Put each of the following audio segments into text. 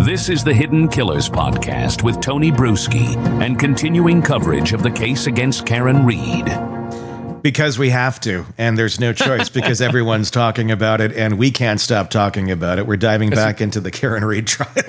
This is the Hidden Killers podcast with Tony Bruschi and continuing coverage of the case against Karen Read. Because we have to, and there's no choice because everyone's talking about it, and we can't stop talking about it. We're diving back into the Karen Read trial.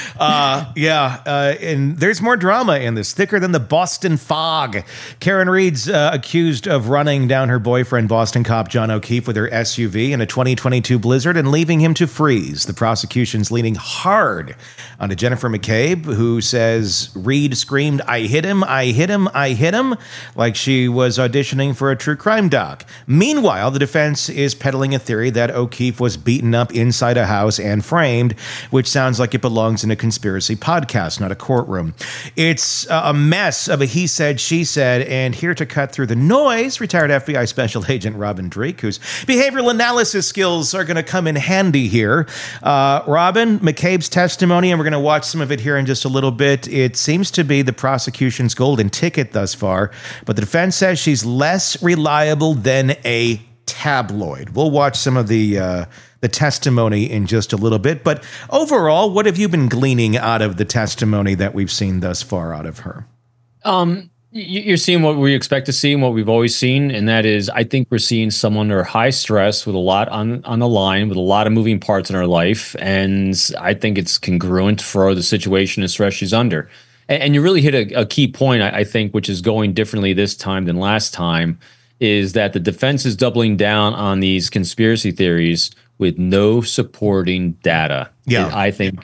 And there's more drama in this, thicker than the Boston fog. Karen Read's accused of running down her boyfriend, Boston cop John O'Keefe, with her SUV in a 2022 Blizzard and leaving him to freeze. The prosecution's leaning hard onto Jennifer McCabe, who says Read screamed, "I hit him, I hit him, I hit him," like she was auditioning for a true crime doc. Meanwhile, the defense is peddling a theory that O'Keefe was beaten up inside a house and framed, which sounds like it belongs in a conspiracy podcast, not a courtroom. It's a mess of a he said, she said, and here to cut through the noise, retired FBI Special Agent Robin Dreeke, whose behavioral analysis skills are going to come in handy here. Robin, McCabe's testimony, and we're going to watch some of it here in just a little bit. It seems to be the prosecution's golden ticket thus far, but the defense says she's less reliable than a tabloid. We'll watch some of the testimony in just a little bit. But overall, what have you been gleaning out of the testimony that we've seen thus far out of her? You're seeing what we expect to see and what we've always seen, and that is, I think we're seeing someone under high stress with a lot on the line, with a lot of moving parts in her life, and I think it's congruent for the situation and stress she's under. And you really hit a key point, I think, which is going differently this time than last time, is that the defense is doubling down on these conspiracy theories with no supporting data. Yeah, I think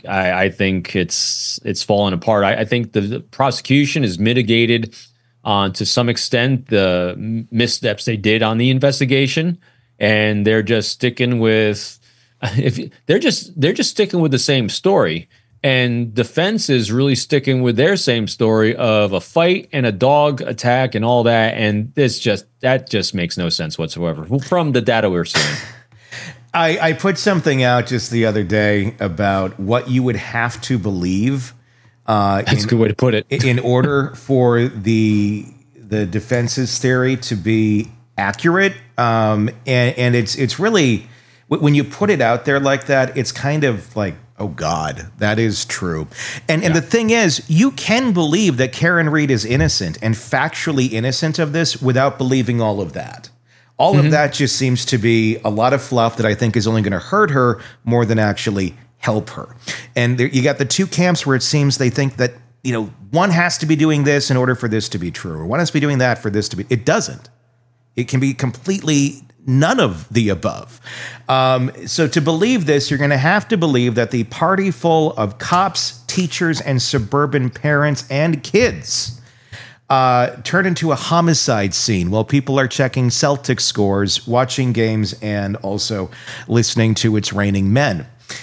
it's fallen apart. I think the prosecution has mitigated to some extent the missteps they did on the investigation, and they're just sticking with they're just sticking with the same story. And defense is really sticking with their same story of a fight and a dog attack and all that. And that just makes no sense whatsoever from the data we're seeing. I put something out just the other day about what you would have to believe. That's a good way to put it. In order for the defense's theory to be accurate. And it's really, when you put it out there like that, it's kind of like, oh God, that is true. And the thing is, you can believe that Karen Read is innocent and factually innocent of this without believing all of that. All of that just seems to be a lot of fluff that I think is only going to hurt her more than actually help her. And you got the two camps where it seems they think that, one has to be doing this in order for this to be true, or one has to be doing that for this to be. It doesn't. It can be completely none of the above. So to believe this, you're going to have to believe that the party full of cops, teachers, and suburban parents and kids turned into a homicide scene while people are checking Celtics scores, watching games, and also listening to It's Raining Men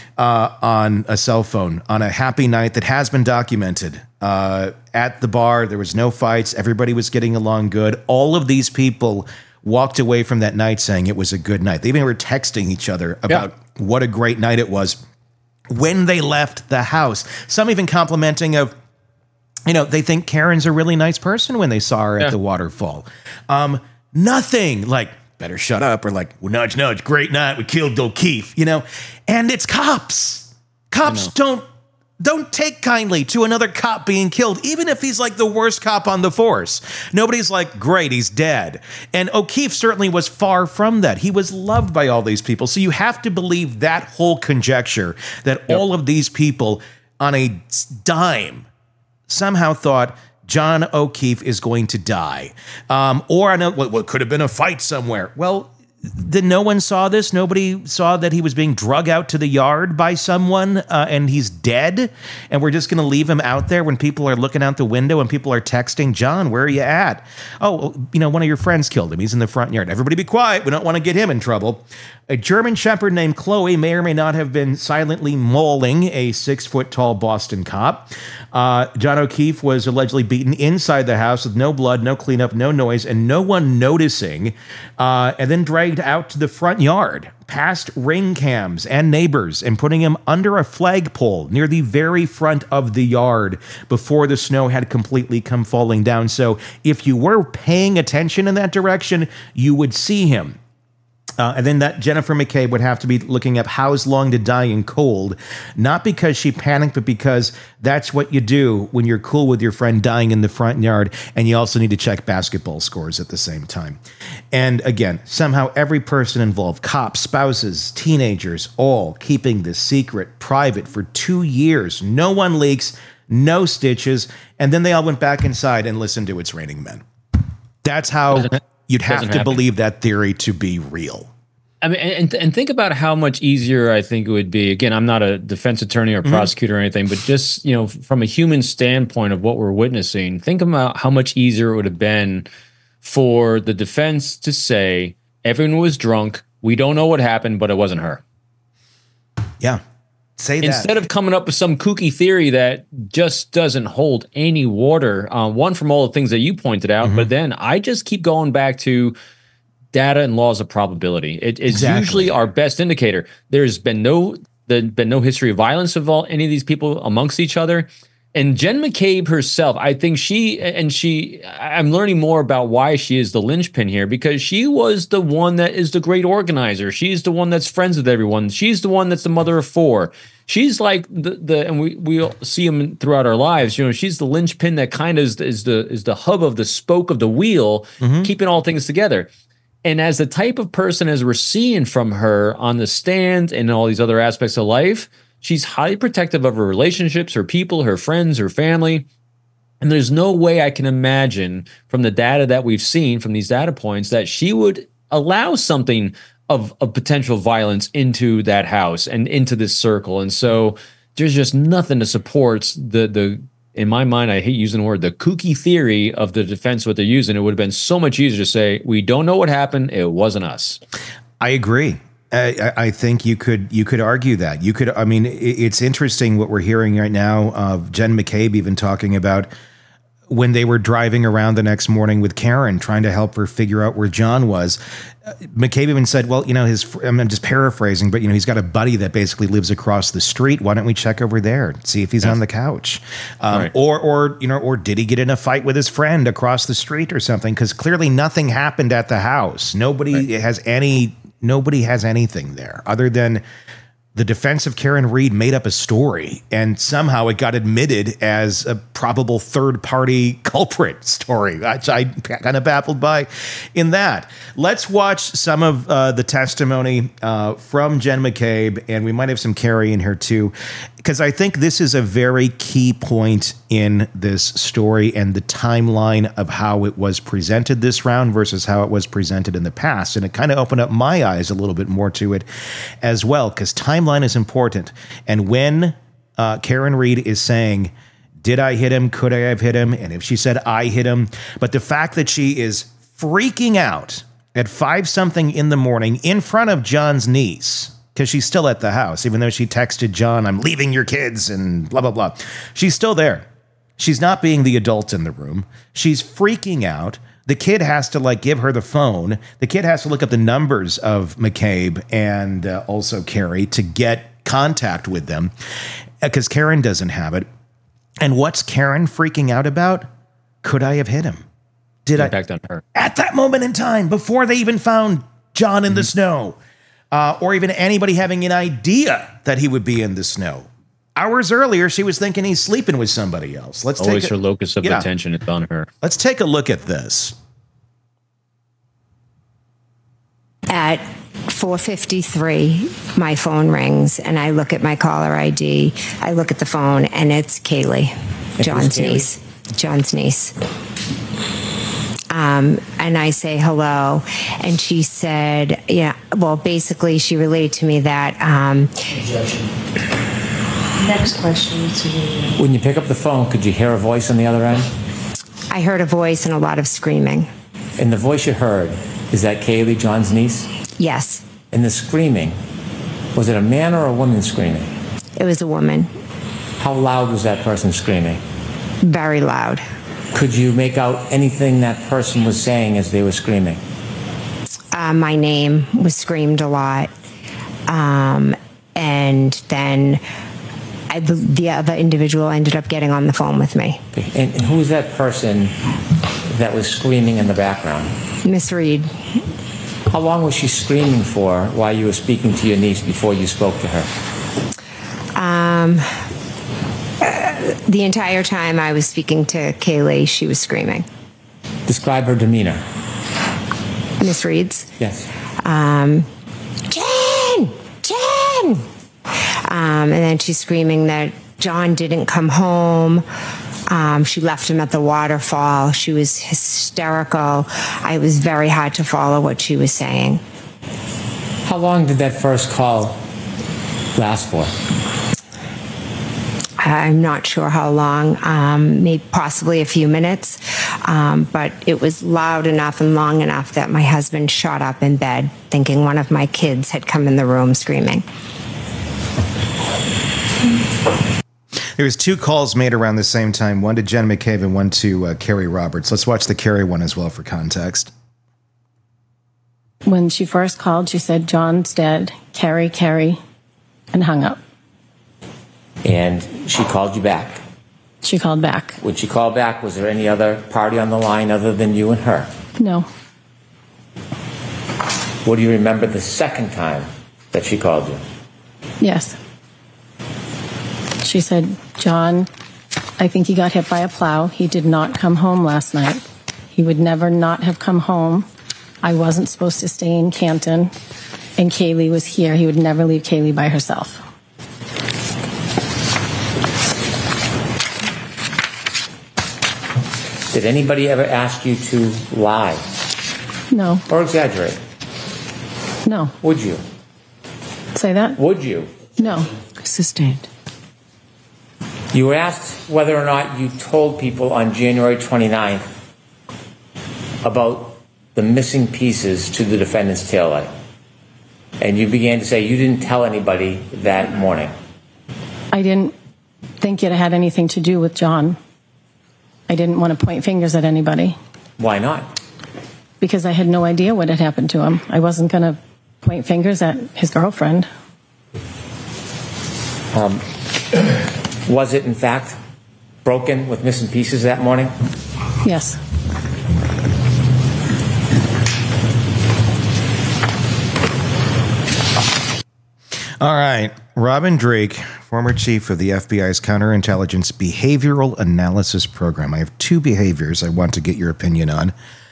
on a cell phone on a happy night that has been documented. At the bar, there was no fights. Everybody was getting along good. All of these people walked away from that night saying it was a good night. They even were texting each other about what a great night it was when they left the house. Some even complimenting of, they think Karen's a really nice person when they saw her at the waterfall. Nothing like, better shut up, or like, well, nudge, nudge, great night, we killed O'Keefe, and it's cops. Cops don't take kindly to another cop being killed, even if he's like the worst cop on the force. Nobody's like, great, he's dead. And O'Keefe certainly was far from that. He was loved by all these people. So you have to believe that whole conjecture that all of these people on a dime somehow thought John O'Keefe is going to die. Or I know what could have been a fight somewhere. Well, then no one saw this. Nobody saw that he was being drug out to the yard by someone and he's dead. And we're just going to leave him out there when people are looking out the window and people are texting, John, where are you at? Oh, one of your friends killed him. He's in the front yard. Everybody be quiet. We don't want to get him in trouble. A German Shepherd named Chloe may or may not have been silently mauling a 6-foot-tall Boston cop. John O'Keefe was allegedly beaten inside the house with no blood, no cleanup, no noise, and no one noticing, and then dragged out to the front yard, past ring cams and neighbors, and putting him under a flagpole near the very front of the yard before the snow had completely come falling down. So if you were paying attention in that direction, you would see him. And then that Jennifer McCabe would have to be looking up how's long to die in cold, not because she panicked, but because that's what you do when you're cool with your friend dying in the front yard, and you also need to check basketball scores at the same time. And again, somehow every person involved, cops, spouses, teenagers, all keeping this secret private for 2 years. No one leaks, no stitches, and then they all went back inside and listened to It's Raining Men. That's how you'd have to believe that theory to be real. I mean, and think about how much easier I think it would be. Again, I'm not a defense attorney or prosecutor or anything, but just, from a human standpoint of what we're witnessing, think about how much easier it would have been for the defense to say everyone was drunk. We don't know what happened, but it wasn't her. Yeah. Say that. Instead of coming up with some kooky theory that just doesn't hold any water, one, from all the things that you pointed out, but then I just keep going back to data and laws of probability. It is usually our best indicator. There's been no history of violence of any of these people amongst each other. And Jen McCabe herself, I think I'm learning more about why she is the linchpin here, because she was the one that is the great organizer. She's the one that's friends with everyone. She's the one that's the mother of four. She's like and we see them throughout our lives. She's the linchpin that kind of is the hub of the spoke of the wheel, keeping all things together. And as the type of person as we're seeing from her on the stand and all these other aspects of life, she's highly protective of her relationships, her people, her friends, her family. And there's no way I can imagine from the data that we've seen from these data points that she would allow something of potential violence into that house and into this circle. And so there's just nothing to support the in my mind, I hate using the word, the kooky theory of the defense, what they're using. It would have been so much easier to say, we don't know what happened. It wasn't us. I agree. I think you could argue that. It's interesting what we're hearing right now of Jen McCabe even talking about when they were driving around the next morning with Karen, trying to help her figure out where John was. McCabe even said, well, I'm just paraphrasing, but he's got a buddy that basically lives across the street. Why don't we check over there, see if he's on the couch? Right. Or did he get in a fight with his friend across the street or something? Because clearly nothing happened at the house. Nobody has anything there other than the defense of Karen Read made up a story, and somehow it got admitted as a probable third-party culprit story, which I kind of baffled by in that. Let's watch some of the testimony from Jen McCabe, and we might have some Carrie in here too, because I think this is a very key point in this story and the timeline of how it was presented this round versus how it was presented in the past. And it kind of opened up my eyes a little bit more to it as well, because timeline is important. And when Karen Read is saying, did I hit him? Could I have hit him? And if she said, I hit him. But the fact that she is freaking out at 5-something in the morning in front of John's niece, because she's still at the house, even though she texted John, I'm leaving your kids and blah, blah, blah. She's still there. She's not being the adult in the room. She's freaking out. The kid has to give her the phone. The kid has to look up the numbers of McCabe and also Carrie to get contact with them because Karen doesn't have it. And what's Karen freaking out about? Could I have hit him? Did I? Back on her. At that moment in time, before they even found John in the snow. Or even anybody having an idea that he would be in the snow. Hours earlier, she was thinking he's sleeping with somebody else. Always her locus of attention is on her. Let's take a look at this. At 4:53, my phone rings, and I look at my caller ID. I look at the phone, and it's Kaylee, John's niece. John's niece. And I say hello, and she said, yeah, well, basically she relayed to me that, next question. When you pick up the phone, could you hear a voice on the other end? I heard a voice and a lot of screaming. And the voice you heard, is that Kaylee, John's niece? Yes. And the screaming, was it a man or a woman screaming? It was a woman. How loud was that person screaming? Very loud. Could you make out anything that person was saying as they were screaming? My name was screamed a lot. And then the other individual ended up getting on the phone with me. Okay. And who was that person that was screaming in the background? Miss Reed. How long was she screaming for while you were speaking to your niece before you spoke to her? The entire time I was speaking to Kaylee, she was screaming. Describe her demeanor. Miss Reed's? Yes. Jen! Jen! And then she's screaming that John didn't come home. She left him at the waterfall. She was hysterical. It was very hard to follow what she was saying. How long did that first call last for? I'm not sure how long, maybe possibly a few minutes, but it was loud enough and long enough that my husband shot up in bed thinking one of my kids had come in the room screaming. There was 2 calls made around the same time, one to Jen McCabe and one to Carrie Roberts. Let's watch the Carrie one as well for context. When she first called, she said, John's dead, Carrie, and hung up. And she called you back. She called back. When she called back, was there any other party on the line other than you and her? No. What do you remember the second time that she called you? Yes. She said, John, I think he got hit by a plow. He did not come home last night. He would never not have come home. I wasn't supposed to stay in Canton, and Kaylee was here. He would never leave Kaylee by herself. Did anybody ever ask you to lie No. or exaggerate? No. Would you? Say that? Would you? No. Sustained. You were asked whether or not you told people on January 29th about the missing pieces to the defendant's taillight. And you began to say you didn't tell anybody that morning. I didn't think it had anything to do with John. I didn't want to point fingers at anybody. Why not? Because I had no idea what had happened to him. I wasn't going to point fingers at his girlfriend. Was it, in fact, broken with missing pieces that morning? Yes. All right. Robin Drake, former chief of the FBI's Counterintelligence Behavioral Analysis Program. I have 2 behaviors I want to get your opinion on.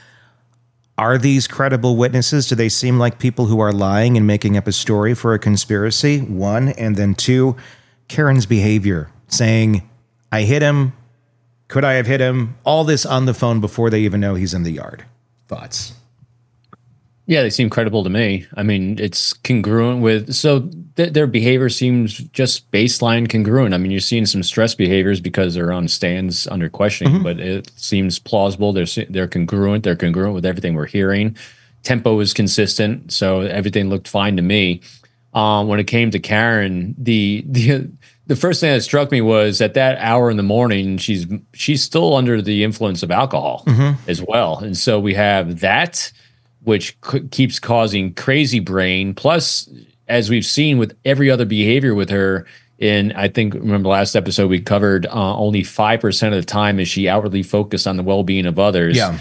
Are these credible witnesses? Do they seem like people who are lying and making up a story for a conspiracy? 1. And then 2, Karen's behavior, saying, I hit him. Could I have hit him? All this on the phone before they even know he's in the yard. Thoughts? Yeah, they seem credible to me. I mean, it's congruent with, so their behavior seems just baseline congruent. I mean, you're seeing some stress behaviors because they're on stands under questioning, but it seems plausible. They're congruent. They're congruent with everything we're hearing. Tempo is consistent, so everything looked fine to me. When it came to Karen, the first thing that struck me was at that hour in the morning, she's still under the influence of alcohol as well, and so we have that, which keeps causing crazy brain. Plus, as we've seen with every other behavior with her, I think, remember last episode we covered only 5% of the time is she outwardly focused on the well-being of others. Yeah.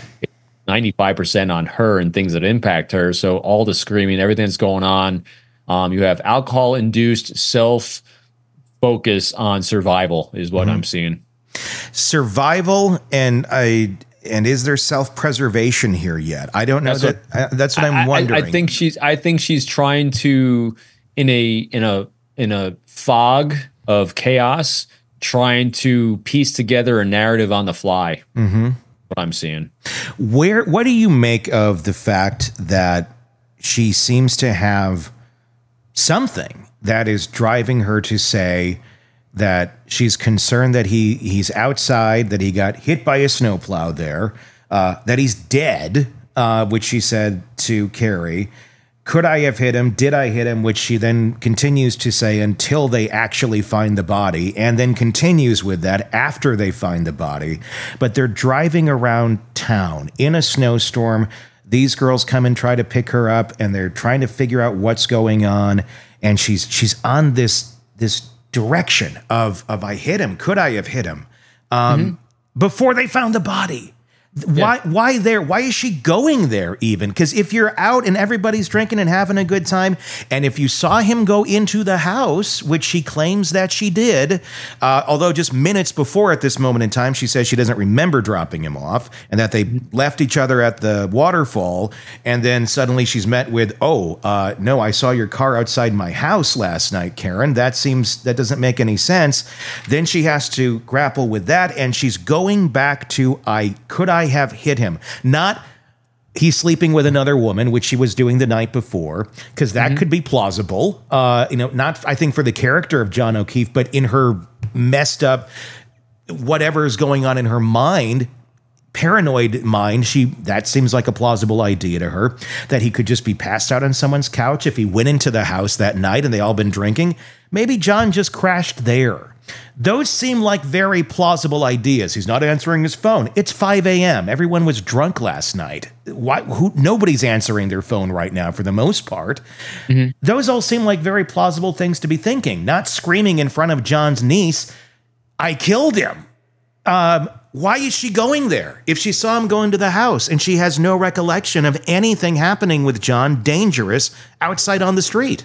95% on her and things that impact her. So all the screaming, everything that's going on, you have alcohol-induced self-focus on survival is what I'm seeing. Survival, and is there self-preservation here yet? I don't know. That's what I'm wondering. I think she's trying to, in a fog of chaos, trying to piece together a narrative on the fly. What I'm seeing. What do you make of the fact that she seems to have something that is driving her to say that she's concerned that he's outside, that he got hit by a snowplow there, that he's dead, which she said to Carrie. Could I have hit him? Did I hit him? Which she then continues to say until they actually find the body, and then continues with that after they find the body. But they're driving around town in a snowstorm. These girls come and try to pick her up, and they're trying to figure out what's going on. And she's on this direction of I hit him. Could I have hit him? Before they found the body. Why there? Why is she going there even? Because if you're out and everybody's drinking and having a good time, and if you saw him go into the house, which she claims that she did, although just minutes before at this moment in time, she says she doesn't remember dropping him off and that they left each other at the waterfall. And then suddenly she's met with, no, I saw your car outside my house last night, Karen. That doesn't make any sense. Then she has to grapple with that. And she's going back to, could I have hit him? Not he's sleeping with another woman, which she was doing the night before, because that could be plausible. Not, I think, for the character of John O'Keefe, but in her messed up, whatever is going on in her mind, paranoid mind, that seems like a plausible idea to her, that he could just be passed out on someone's couch if he went into the house that night and they all been drinking. Maybe John just crashed there. Those seem like very plausible ideas. He's not answering his phone. It's 5 a.m. Everyone was drunk last night. Nobody's answering their phone right now for the most part. Those all seem like very plausible things to be thinking, not screaming in front of John's niece, I killed him. Why is she going there? If she saw him go into the house and she has no recollection of anything happening with John dangerous outside on the street.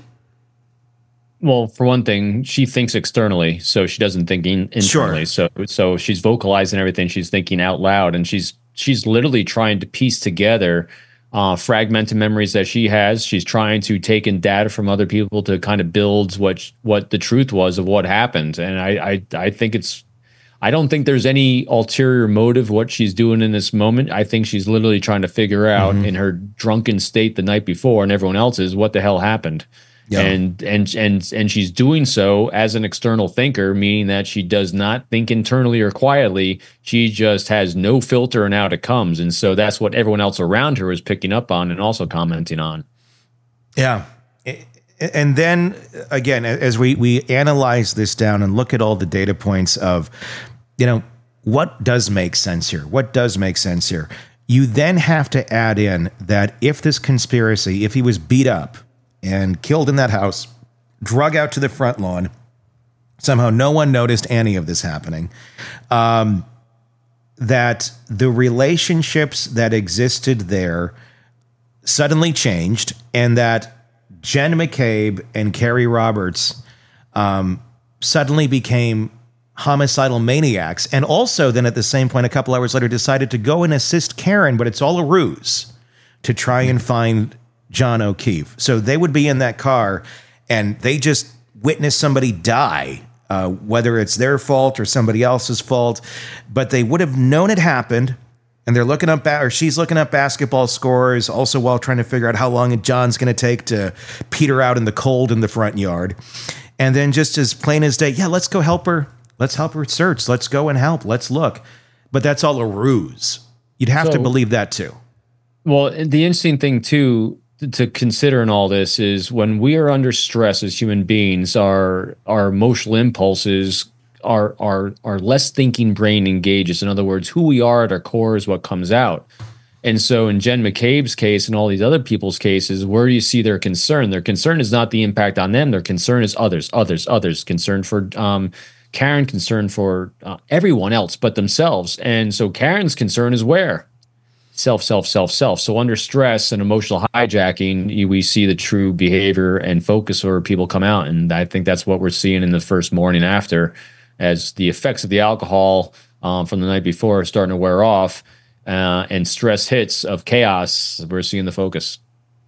Well, for one thing, she thinks externally, so she doesn't think internally. Sure. So she's vocalizing everything she's thinking out loud, and she's literally trying to piece together fragmented memories that she has. She's trying to take in data from other people to kind of build what the truth was of what happened. And I think I don't think there's any ulterior motive what she's doing in this moment. I think she's literally trying to figure out in her drunken state the night before and everyone else's what the hell happened. Yeah. And she's doing so as an external thinker, meaning that she does not think internally or quietly. She just has no filter and out it comes. And so that's what everyone else around her is picking up on and also commenting on. Yeah. And then again, as we analyze this down and look at all the data points of, what does make sense here? What does make sense here? You then have to add in that if this conspiracy, if he was beat up and killed in that house, drug out to the front lawn, somehow no one noticed any of this happening, that the relationships that existed there suddenly changed, and that Jen McCabe and Carrie Roberts suddenly became homicidal maniacs, and also then at the same point, a couple hours later, decided to go and assist Karen, but it's all a ruse to try and find John O'Keefe. So they would be in that car and they just witnessed somebody die, whether it's their fault or somebody else's fault, but they would have known it happened. And they're looking up, or she's looking up basketball scores, also while trying to figure out how long John's going to take to peter out in the cold in the front yard. And then just as plain as day, yeah, let's go help her. Let's help her search. Let's go and help. Let's look. But that's all a ruse. You'd have to believe that too. Well, the interesting thing too to consider in all this is when we are under stress as human beings, our emotional impulses our less thinking brain engages. In other words, who we are at our core is what comes out. And so in Jen McCabe's case and all these other people's cases, where do you see their concern? Their concern is not the impact on them. Their concern is others. Concern for Karen, concern for everyone else but themselves. And so Karen's concern is where? Self. So under stress and emotional hijacking, we see the true behavior and focus where people come out. And I think that's what we're seeing in the first morning after, as the effects of the alcohol from the night before are starting to wear off and stress hits of chaos, we're seeing the focus.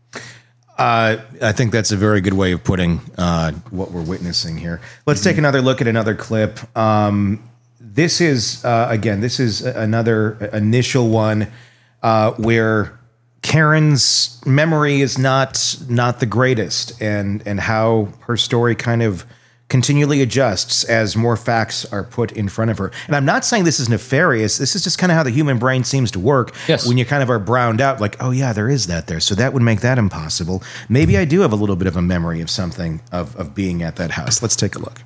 I think that's a very good way of putting what we're witnessing here. Let's take another look at another clip. This is another initial one where Karen's memory is not the greatest, and how her story kind of continually adjusts as more facts are put in front of her. And I'm not saying this is nefarious. This is just kind of how the human brain seems to work. Yes. When you kind of are browned out, like, oh yeah, there is that there. So that would make that impossible. Maybe I do have a little bit of a memory of something of being at that house. Let's take a look.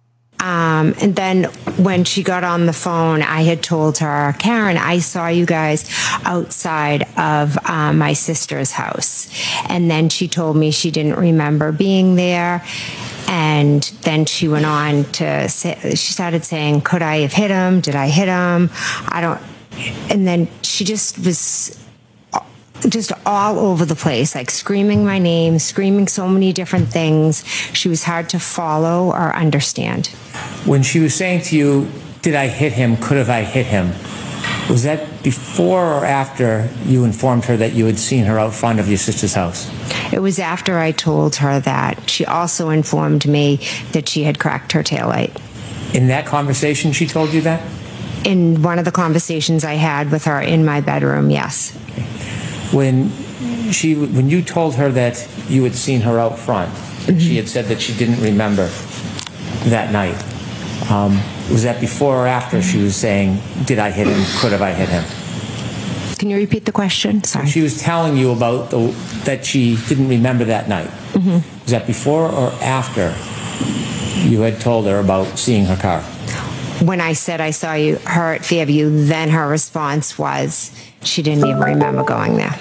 And then when she got on the phone, I had told her, Karen, I saw you guys outside of my sister's house. And then she told me she didn't remember being there. And then she went on to say, she started saying, could I have hit him? Did I hit him? And then she just was just all over the place, like screaming my name, screaming so many different things. She was hard to follow or understand. When she was saying to you, did I hit him? Could have I hit him? Was that before or after you informed her that you had seen her out front of your sister's house? It was after I told her that. She also informed me that she had cracked her taillight. In that conversation, she told you that? In one of the conversations I had with her in my bedroom, yes. Okay. When you told her that you had seen her out front, she had said that she didn't remember that night. Was that before or after she was saying, did I hit him? Could have I hit him? Can you repeat the question? Sorry. She was telling you about that she didn't remember that night. Was that before or after you had told her about seeing her car? When I said I saw her at Fairview, then her response was she didn't even remember going there.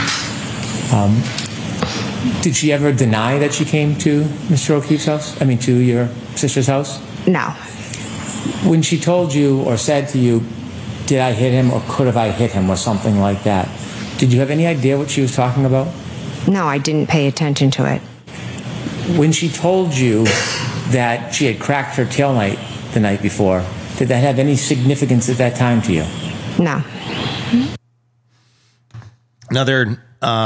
Did she ever deny that she came to Mr. O'Keefe's house? I mean, to your sister's house? No. When she told you or said to you, did I hit him or could have I hit him or something like that, did you have any idea what she was talking about? No, I didn't pay attention to it. When she told you that she had cracked her taillight the night before, did that have any significance at that time to you? No. Another,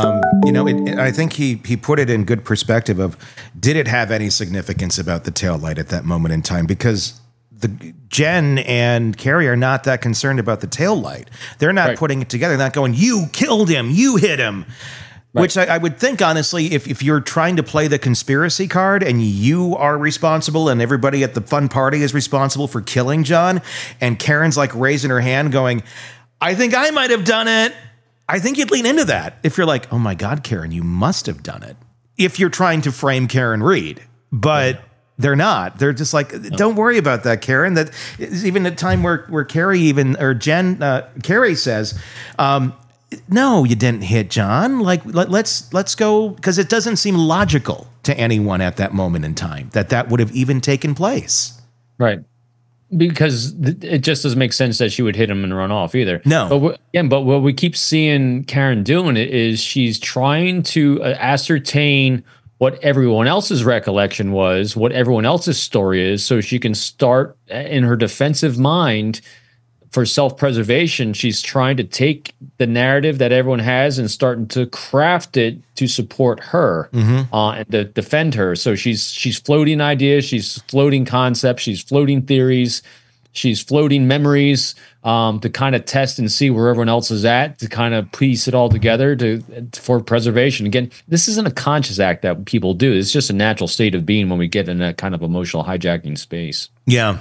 I think he put it in good perspective of, did it have any significance about the taillight at that moment in time? Because Jen and Carrie are not that concerned about the taillight. They're not putting it together. They're not going, you killed him, you hit him. Right. Which I would think, honestly, if you're trying to play the conspiracy card and you are responsible and everybody at the fun party is responsible for killing John, and Karen's like raising her hand going, I think I might have done it. I think you'd lean into that. If you're like, oh my God, Karen, you must have done it. If you're trying to frame Karen Read. But they're not. They're just like, don't worry about that, Karen. That is even the time where Carrie Carrie says, no, you didn't hit John. Like, let's go, because it doesn't seem logical to anyone at that moment in time that would have even taken place. Right. Because it just doesn't make sense that she would hit him and run off either. No. But what we keep seeing Karen doing is she's trying to ascertain what everyone else's recollection was, what everyone else's story is, so she can start in her defensive mind for self-preservation. She's trying to take the narrative that everyone has and starting to craft it to support her and to defend her. So she's floating ideas, she's floating concepts, she's floating theories, she's floating memories to kind of test and see where everyone else is at, to kind of piece it all together for preservation. Again, this isn't a conscious act that people do. It's just a natural state of being when we get in that kind of emotional hijacking space. Yeah.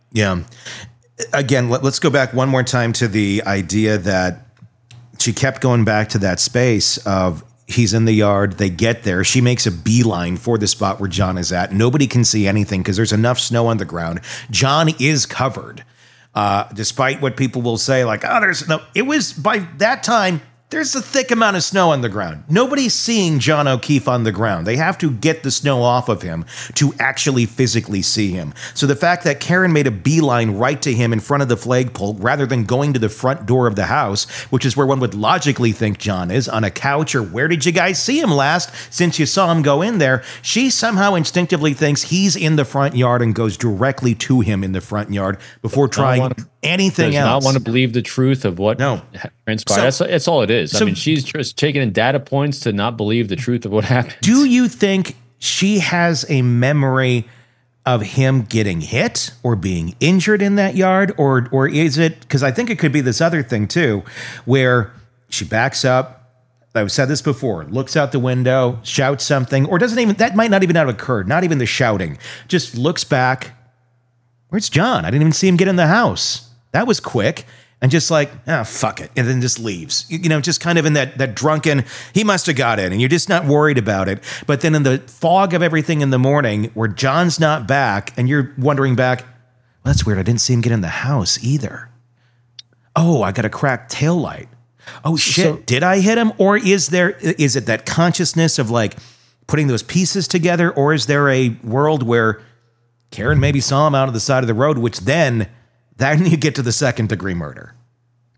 Again, let's go back one more time to the idea that she kept going back to that space of he's in the yard. They get there. She makes a beeline for the spot where John is at. Nobody can see anything because there's enough snow on the ground. John is covered, despite what people will say, like, oh, there's no. It was by that time. There's a thick amount of snow on the ground. Nobody's seeing John O'Keefe on the ground. They have to get the snow off of him to actually physically see him. So the fact that Karen made a beeline right to him in front of the flagpole rather than going to the front door of the house, which is where one would logically think John is, on a couch, or where did you guys see him last since you saw him go in there, she somehow instinctively thinks he's in the front yard and goes directly to him in the front yard before trying anything else. Does not want to believe the truth of what transpired. That's all it is. I mean, she's just taking in data points to not believe the truth of what happened. Do you think she has a memory of him getting hit or being injured in that yard? Or is it, because I think it could be this other thing too, where she backs up, I've said this before, looks out the window, shouts something, or doesn't even, that might not even have occurred, not even the shouting, just looks back, where's John? I didn't even see him get in the house. That was quick. And just like, fuck it. And then just leaves. Just kind of in that drunken, he must have got in, and you're just not worried about it. But then in the fog of everything in the morning where John's not back and you're wondering back, well, that's weird. I didn't see him get in the house either. Oh, I got a cracked taillight. Oh, shit. Did I hit him? Or is it that consciousness of like putting those pieces together? Or is there a world where Karen maybe saw him out of the side of the road, which then you get to the second degree murder?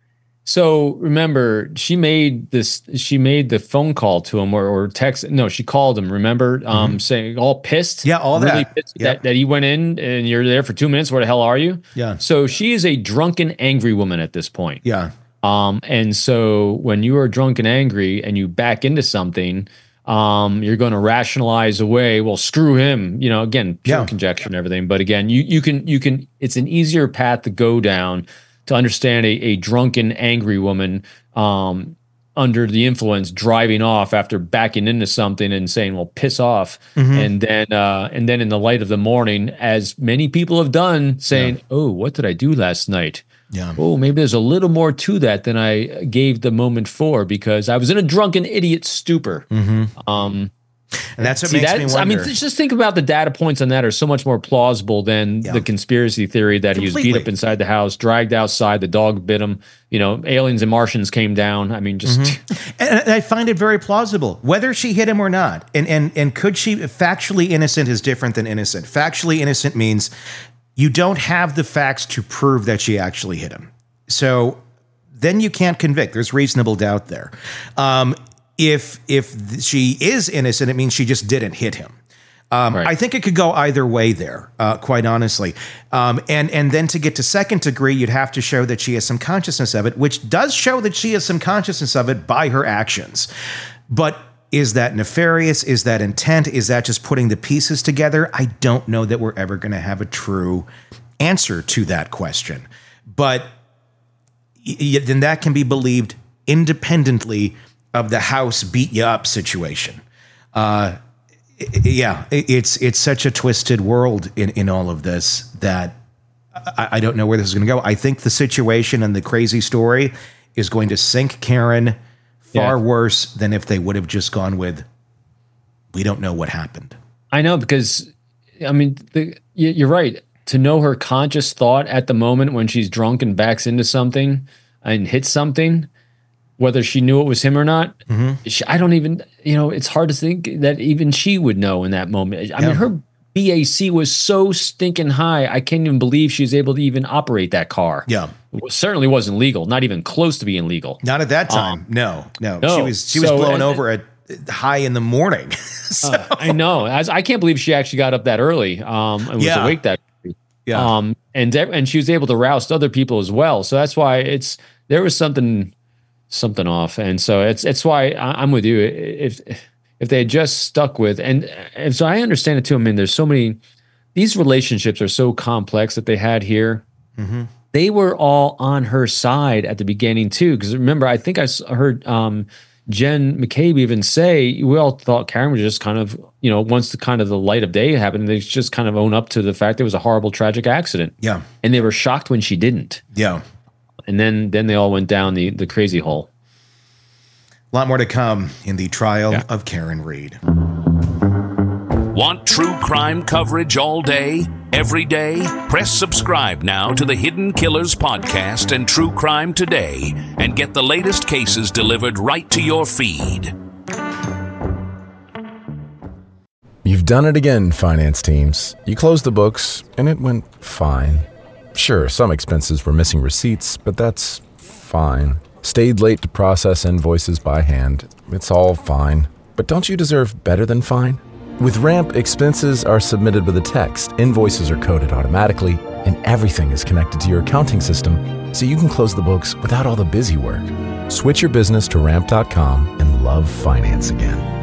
So remember, she made the phone call to him or text. No, she called him. Remember, saying all pissed. Yeah, all really that. Pissed that he went in and you're there for 2 minutes. Where the hell are you? Yeah. So she is a drunken, angry woman at this point. Yeah. And so when you are drunk and angry and you back into something, you're going to rationalize away. Well, screw him. You know, again, pure conjecture and everything. But again, you can. It's an easier path to go down to understand a drunken, angry woman under the influence driving off after backing into something and saying, well, piss off. And then in the light of the morning, as many people have done, saying, oh, what did I do last night? Yeah. Oh, maybe there's a little more to that than I gave the moment for because I was in a drunken idiot stupor. And that's what makes me wonder. I mean, just think about the data points on that are so much more plausible than the conspiracy theory that he was beat up inside the house, dragged outside, the dog bit him, you know, aliens and Martians came down. I mean, just... And I find it very plausible, whether she hit him or not. And could she... Factually innocent is different than innocent. Factually innocent means you don't have the facts to prove that she actually hit him. So then you can't convict. There's reasonable doubt there. If she is innocent, it means she just didn't hit him. Right. I think it could go either way there, quite honestly. And then to get to second degree, you'd have to show that she has some consciousness of it, which does show that she has some consciousness of it by her actions. But is that nefarious? Is that intent? Is that just putting the pieces together? I don't know that we're ever going to have a true answer to that question. But then that can be believed independently of the house beat you up situation. It's such a twisted world in all of this that I don't know where this is going to go. I think the situation and the crazy story is going to sink Karen far worse than if they would have just gone with, we don't know what happened. I know, because I mean, you're right. To know her conscious thought at the moment when she's drunk and backs into something and hits something, whether she knew it was him or not, I don't even, it's hard to think that even she would know in that moment. I mean, her BAC was so stinking high, I can't even believe she was able to even operate that car. Yeah. It certainly wasn't legal, not even close to being legal. Not at that time. No. She was blown over at high in the morning. I know. I can't believe she actually got up that early and was awake that early. Yeah. And she was able to roust other people as well. So that's why there was something off. And so it's why I'm with you. If they had just stuck with, and so I understand it too. I mean, there's so many, these relationships are so complex that they had here. They were all on her side at the beginning too. Because remember, I think I heard Jen McCabe even say, we all thought Karen was just kind of, once the light of day happened, they just kind of own up to the fact it was a horrible, tragic accident. Yeah. And they were shocked when she didn't. Yeah. And then they all went down the crazy hole. A lot more to come in the trial of Karen Read. Want true crime coverage all day, every day? Press subscribe now to the Hidden Killers podcast and True Crime Today and get the latest cases delivered right to your feed. You've done it again, finance teams. You closed the books and it went fine. Sure, some expenses were missing receipts, but that's fine. Stayed late to process invoices by hand. It's all fine. But don't you deserve better than fine? With Ramp, expenses are submitted with a text, invoices are coded automatically, and everything is connected to your accounting system, so you can close the books without all the busy work. Switch your business to Ramp.com and love finance again.